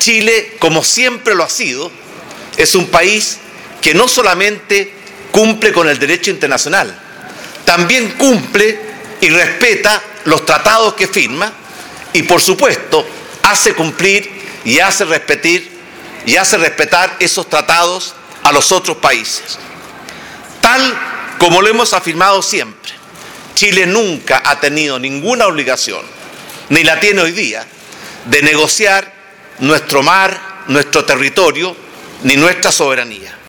Chile, como siempre lo ha sido, es un país que no solamente cumple con el derecho internacional, también cumple y respeta los tratados que firma y, por supuesto, hace cumplir y hace respetar esos tratados a los otros países. Tal como lo hemos afirmado siempre, Chile nunca ha tenido ninguna obligación, ni la tiene hoy día, de negociar nuestro mar, nuestro territorio, ni nuestra soberanía.